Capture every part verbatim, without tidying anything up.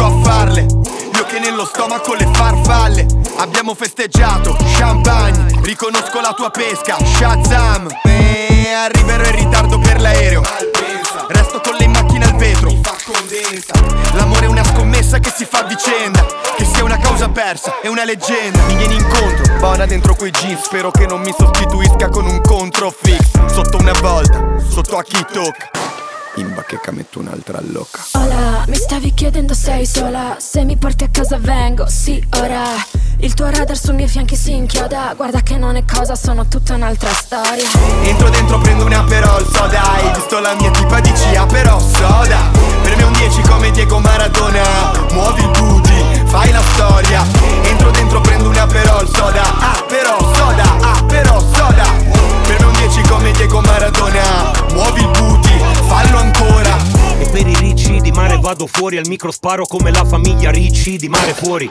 riesco a farle. Io che nello stomaco le farfalle. Abbiamo festeggiato, champagne, riconosco la tua pesca, Shazam. E arriverò in ritardo per l'aereo, resto con le macchine al vetro, mi fa condensa. L'amore è una scommessa che si fa a vicenda, che sia una causa persa, è una leggenda. Mi vieni incontro, buona dentro quei jeans. Spero che non mi sostituisca con un controfix. Sotto una volta, sotto a chi tocca. In bacheca metto un'altra loca. Hola, mi stavi chiedendo sei sola. Se mi porti a casa vengo, sì ora. Il tuo radar sui miei fianchi si inchioda. Guarda che non è cosa, sono tutta un'altra storia. Entro dentro, prendo una Aperol soda. Hai visto la mia tipa, dici Aperol soda. Per me un dieci come Diego Maradona. Muovi il booty, fai la storia. Entro dentro, prendo una Aperol soda. Aperol soda, Aperol soda. Per me un dieci come Diego Maradona. Muovi il booty, fallo ancora. E per i ricci di mare vado fuori. Al micro sparo come la famiglia Ricci di mare fuori.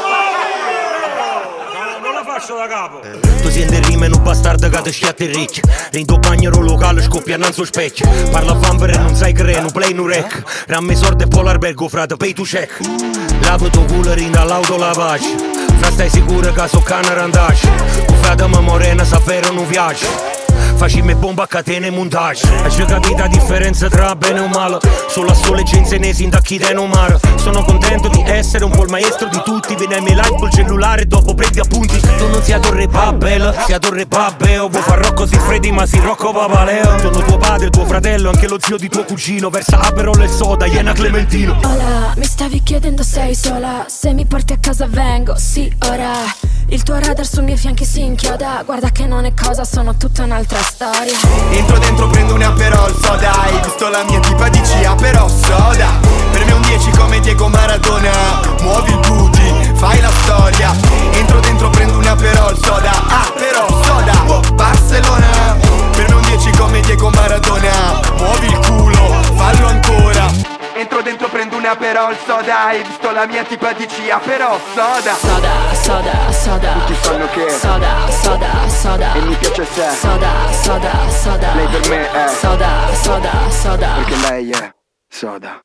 Da capo. Tu senti rime un bastardo che ti schiatti ricchi. Rindo bagnero locale scoppia innanzi specchio. Parla fanfere e non sai che non play no rec. Ramme sorte e polarbergo frate pay to check. Lavo tuo culo rinda all'auto lavaggio. Fra stai sicuro che so cane randaci. Tu frate ma morena sa vero non piace. Facimi bomba a catene e montage. Hai capito la differenza tra bene o male? Solo a sole genze ne sin da chi te non mare. Sono contento di essere un po' il maestro di tutti. Vieni ai miei live col cellulare e dopo prendi appunti. Tu non sei a Torre Babel, sei a Torre Babel. Vuoi far Rocco si freddi ma si Rocco Papaleo. Sono tuo padre, tuo fratello, anche lo zio di tuo cugino. Versa Aperol e soda, Iena Clementino. Hola, mi stavi chiedendo sei sola. Se mi porti a casa vengo, sì ora. Il tuo radar sui miei fianchi si inchioda. Guarda che non è cosa, sono tutta un'altra storia. Entro dentro, prendo una Aperol soda. Hai visto la mia tipa, dici Aperol soda. Per me un dieci come Diego Maradona. Muovi il booty, fai la storia. Entro dentro, prendo una Aperol soda. Aperol soda, oh, Barcellona. Per me un dieci come Diego Maradona. Muovi il culo, fallo ancora. Entro dentro, prendo una Aperol soda. Hai visto la mia tipa, dici Aperol soda. Soda, soda, soda. Tutti sanno che Soda, soda, soda. E mi piace se Soda, soda, soda. lei per me è Soda, soda, soda. perché lei è soda.